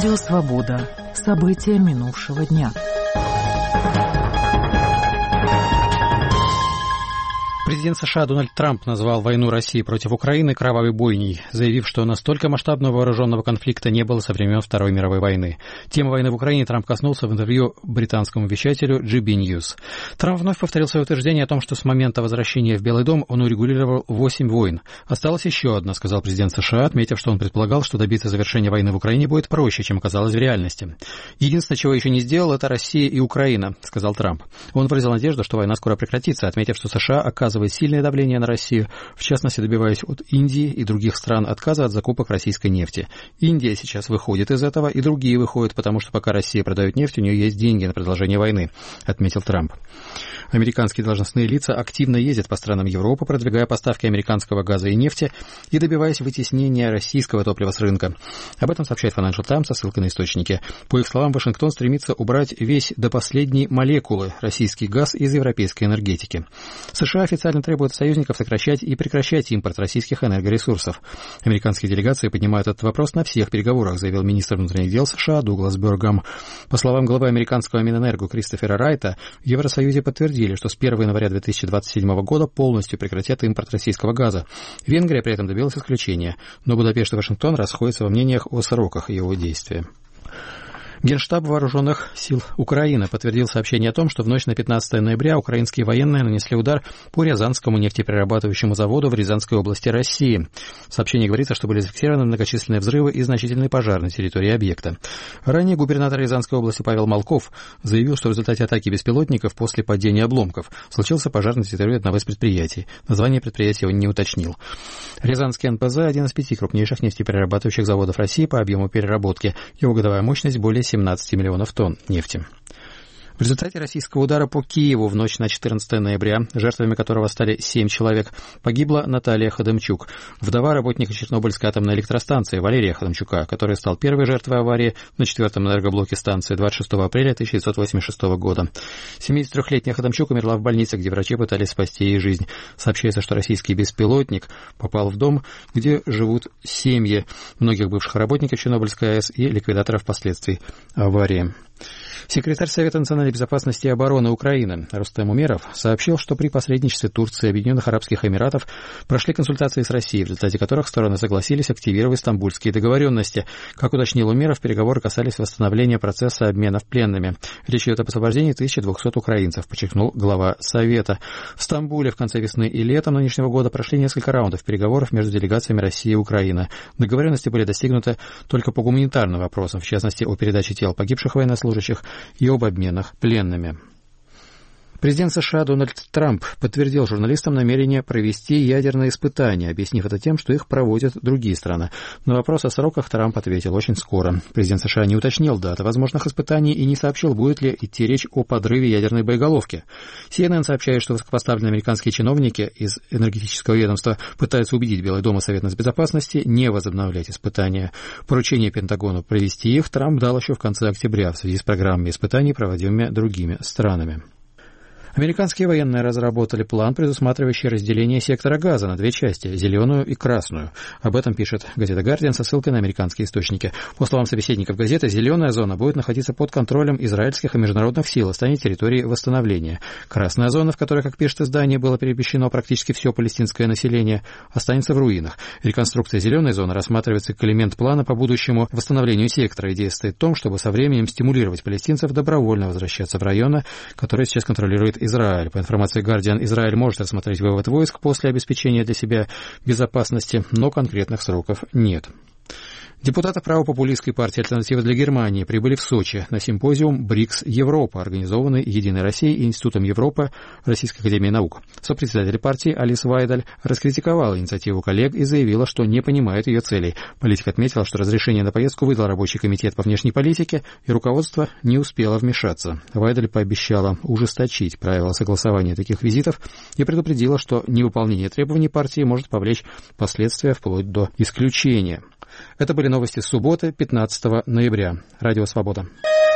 Радио «Свобода». События минувшего дня. Президент США Дональд Трамп назвал войну России против Украины кровавой бойней, заявив, что настолько масштабного вооруженного конфликта не было со времен Второй мировой войны. Тему войны в Украине Трамп коснулся в интервью британскому вещателю GB News. Трамп вновь повторил свое утверждение о том, что с момента возвращения в Белый дом он урегулировал 8 войн. Осталась еще одна, сказал президент США, отметив, что он предполагал, что добиться завершения войны в Украине будет проще, чем оказалось в реальности. Единственное, чего еще не сделал, это Россия и Украина, сказал Трамп. Он выразил надежду, что война скоро прекратится, отметив, что США оказывает сильное давление на Россию, в частности, добиваясь от Индии и других стран отказа от закупок российской нефти. Индия сейчас выходит из этого, и другие выходят, потому что пока Россия продает нефть, у нее есть деньги на продолжение войны, отметил Трамп. Американские должностные лица активно ездят по странам Европы, продвигая поставки американского газа и нефти и добиваясь вытеснения российского топлива с рынка. Об этом сообщает Financial Times со ссылкой на источники. По их словам, Вашингтон стремится убрать весь до последней молекулы российский газ из европейской энергетики. США официально требуют союзников сокращать и прекращать импорт российских энергоресурсов. Американские делегации поднимают этот вопрос на всех переговорах, заявил министр внутренних дел США Дуглас Бёргам. По словам главы американского Минэнерго Кристофера Райта, в Евросоюзе подтвердили, что с 1 января 2027 года полностью прекратят импорт российского газа. Венгрия при этом добилась исключения, но Будапешт и Вашингтон расходятся во мнениях о сроках его действия. Генштаб Вооруженных сил Украины подтвердил сообщение о том, что в ночь на 15 ноября украинские военные нанесли удар по Рязанскому нефтеперерабатывающему заводу в Рязанской области России. В сообщении говорится, что были зафиксированы многочисленные взрывы и значительный пожар на территории объекта. Ранее губернатор Рязанской области Павел Малков заявил, что в результате атаки беспилотников после падения обломков случился пожар на территории одного из предприятий. Название предприятия он не уточнил. Рязанский НПЗ – один из 5 крупнейших нефтеперерабатывающих заводов России по объему переработки. Его годовая мощность более 17 миллионов тонн нефти. В результате российского удара по Киеву в ночь на 14 ноября, жертвами которого стали 7 человек, погибла Наталья Ходымчук, вдова работника Чернобыльской атомной электростанции Валерия Ходымчука, который стал первой жертвой аварии на 4-м энергоблоке станции 26 апреля 1986 года. 73-летняя Ходымчук умерла в больнице, где врачи пытались спасти ей жизнь. Сообщается, что российский беспилотник попал в дом, где живут семьи многих бывших работников Чернобыльской АЭС и ликвидаторов последствий аварии. Секретарь Совета национальной безопасности и обороны Украины Рустем Умеров сообщил, что при посредничестве Турции и Объединенных Арабских Эмиратов прошли консультации с Россией, в результате которых стороны согласились активировать стамбульские договоренности. Как уточнил Умеров, переговоры касались восстановления процесса обменов пленными. Речь идет об освобождении 1200 украинцев, подчеркнул глава Совета. В Стамбуле в конце весны и летом нынешнего года прошли несколько раундов переговоров между делегациями России и Украины. Договоренности были достигнуты только по гуманитарным вопросам, в частности, о передаче тел погибших военнослужащих и об обменах пленными. Президент США Дональд Трамп подтвердил журналистам намерение провести ядерные испытания, объяснив это тем, что их проводят другие страны. На вопрос о сроках Трамп ответил очень скоро. Президент США не уточнил даты возможных испытаний и не сообщил, будет ли идти речь о подрыве ядерной боеголовки. CNN сообщает, что высокопоставленные американские чиновники из энергетического ведомства пытаются убедить Белый дом и Совет безопасности не возобновлять испытания. Поручение Пентагону провести их Трамп дал еще в конце октября в связи с программами испытаний, проводимыми другими странами. Американские военные разработали план, предусматривающий разделение сектора Газа на 2 части – зеленую и красную. Об этом пишет газета «Гардиан» со ссылкой на американские источники. По словам собеседников газеты, зеленая зона будет находиться под контролем израильских и международных сил и станет территорией восстановления. Красная зона, в которой, как пишет издание, было перемещено практически все палестинское население, останется в руинах. Реконструкция зеленой зоны рассматривается как элемент плана по будущему восстановлению сектора. Идея состоит в том, чтобы со временем стимулировать палестинцев добровольно возвращаться в районы, которые сейчас контролирует Израиль. По информации Guardian, Израиль может рассмотреть вывод войск после обеспечения для себя безопасности, но конкретных сроков нет. Депутаты правопопулистской партии «Альтернатива для Германии» прибыли в Сочи на симпозиум «БРИКС Европа», организованный «Единой Россией» и Институтом Европы Российской академии наук. Сопредседатель партии Алис Вайдаль раскритиковала инициативу коллег и заявила, что не понимает ее целей. Политик отметил, что разрешение на поездку выдал рабочий комитет по внешней политике, и руководство не успело вмешаться. Вайдаль пообещала ужесточить правила согласования таких визитов и предупредила, что невыполнение требований партии может повлечь последствия вплоть до исключения. Это были новости субботы, 15 ноября. Радио «Свобода».